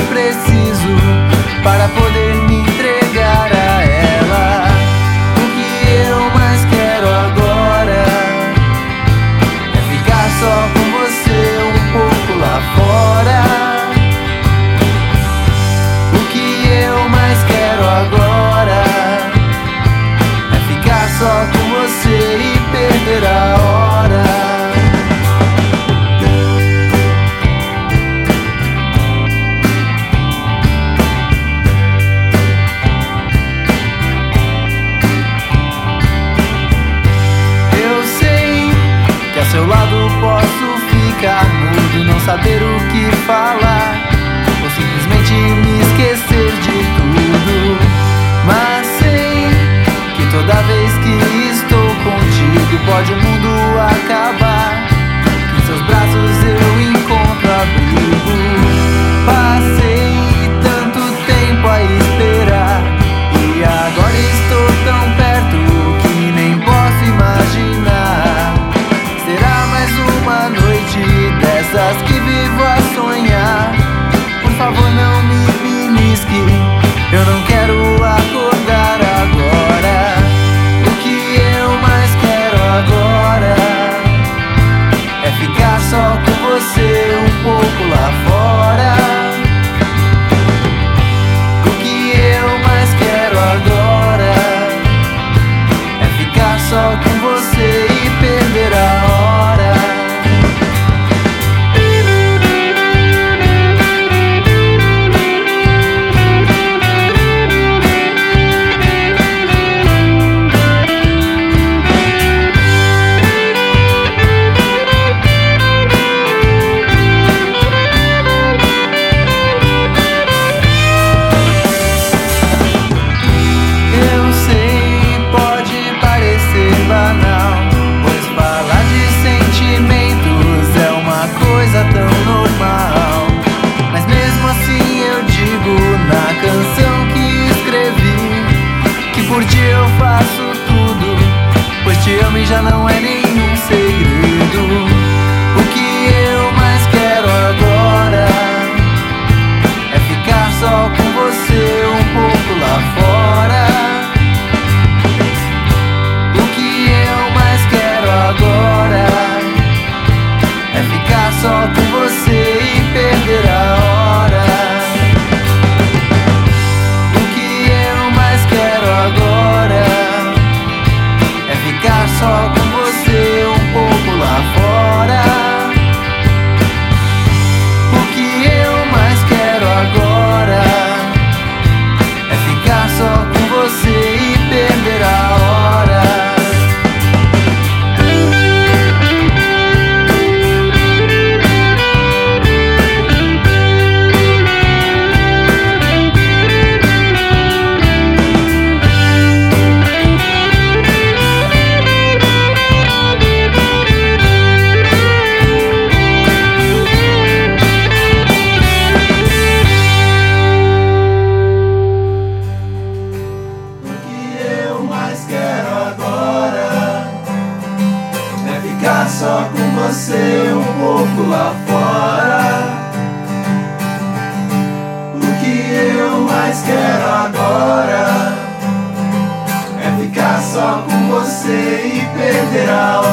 preciso para poder me entregar a ela. O que eu mais quero agora é ficar só com você um pouco lá fora. O que eu mais quero agora é ficar só com você e perder a hora. Ao seu lado posso ficar mudo, não saber o que falar, ou simplesmente me esquecer de tudo. Mas sei que toda vez que estou contigo pode o mundo acabar, que em seus braços eu encontro abrigo. Passei tanto tempo a esperar e agora estou tão perto que nem posso imaginar. Será mais uma noite dessas que vivo a sonhar. Por favor, não me belisque, eu não quero acordar agora. O que eu mais quero agora é ficar só com você um pouco lá fora. O que eu mais quero agora é ficar só com você e perder a hora. Tão normal, mas mesmo assim eu digo na canção que escrevi que por ti eu faço tudo, pois te amo e já não é nenhum segredo. O que eu mais quero agora é ficar só com você um pouco lá fora. O que eu mais quero agora é ficar só com você e perder a hora. O que eu mais quero agora é ficar só com você um pouco lá fora. O que eu mais quero agora é ficar só com você e perder a hora. Só com você um pouco lá fora. O que eu mais quero agora é ficar só com você e perder a hora.